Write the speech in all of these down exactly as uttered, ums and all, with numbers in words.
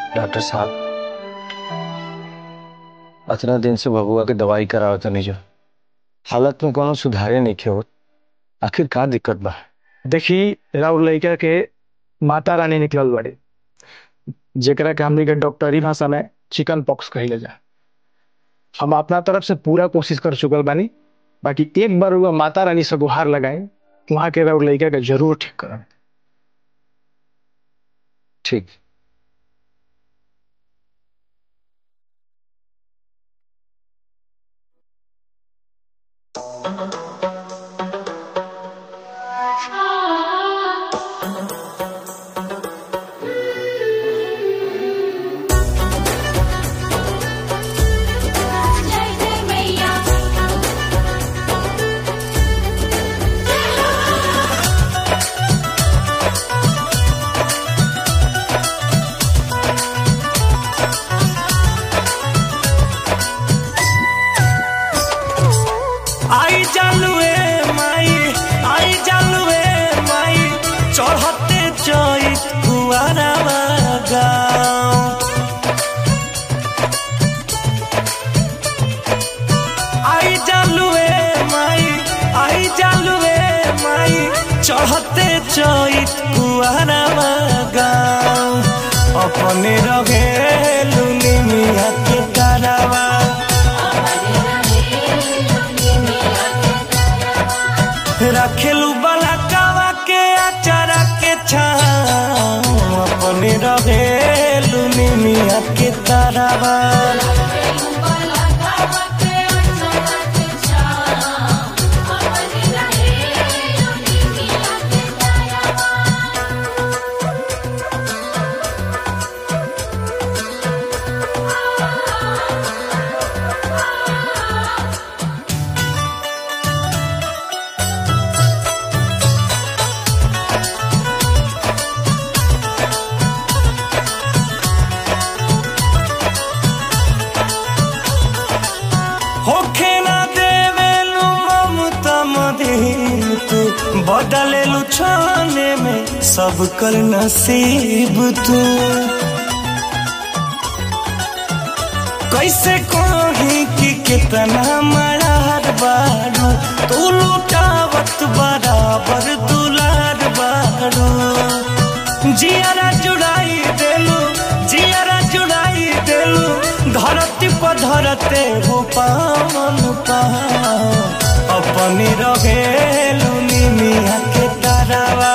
Doctor साहब, इतना दिन से बबुआ के दवाई कराओ तो नहीं जो हालत में कोनो सुधारे नहीं खे होत। आखिर का दिक्कत बा? देखी राउर लड़का के माता रानी निकलल बड़े, जेकरा के हमनी के डॉक्टरी भाषा में चिकन पॉक्स कहिले जा। हम अपना तरफ से पूरा कोशिश कर चुकल बानी, बाकी एक बार वो माता रानी से गुहार लगाए, वहां के राउर लड़का के जरूर ठीक करम। ठीक। आई जालुए माई आई जालुए माई चढ़ते चैत कुआरावा गाँव। आई जालुए माई आई जालुए माई चढ़ते चैत कुआरावा गाँव। अपने रहे लुनी मिया के तारावा रखेलू बला कावा के अचारा के छाँव। अपने रहेलू निमिया के तारावा होखे ना देवेलू ममता मदीन तू बदलेलू छाने में सब कर नसीब तू। कैसे कहीं कि कितना मरार बारू तू लुटावत बराबर दुलार बारू। जियारा जुड़ाई देलू जियारा जुड़ाई देलू धरती पर धरते हो पावन पाओ। अपनी रहेलू निमिया के तारावा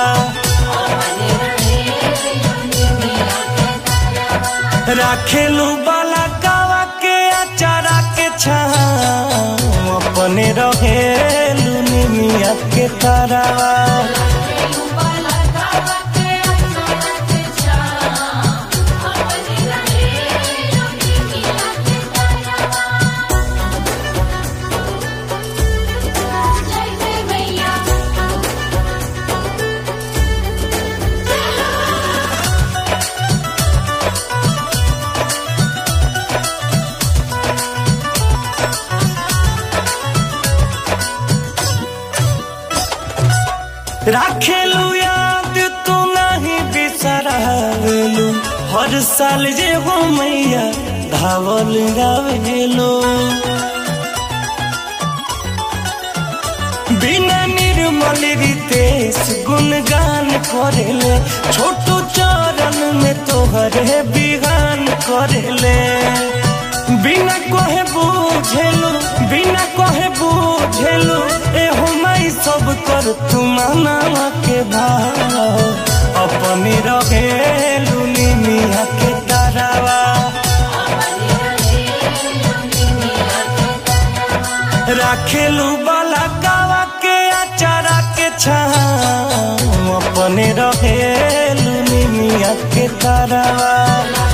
राखेलू बाला कावा के अचारा के छाँव। अपने रहेलू निमिया के तारावा राखेलू याद तू नहीं बिसरावेलू हर साल जे हो मैया धावल गावेलू। बिना निर्मल रितेश गुणगान करेले छोटू चरण में तोहरे बिगान करेले। बिना कहे बुझेलू बिना कहे बुझेलू ए हो माई सब कर तू माना के भाव। अपनी रहेलू निमिया के तारावा राखेलू बाला कावा के अचारा के छाँव। अपने रहेलू निमिया के तारावा।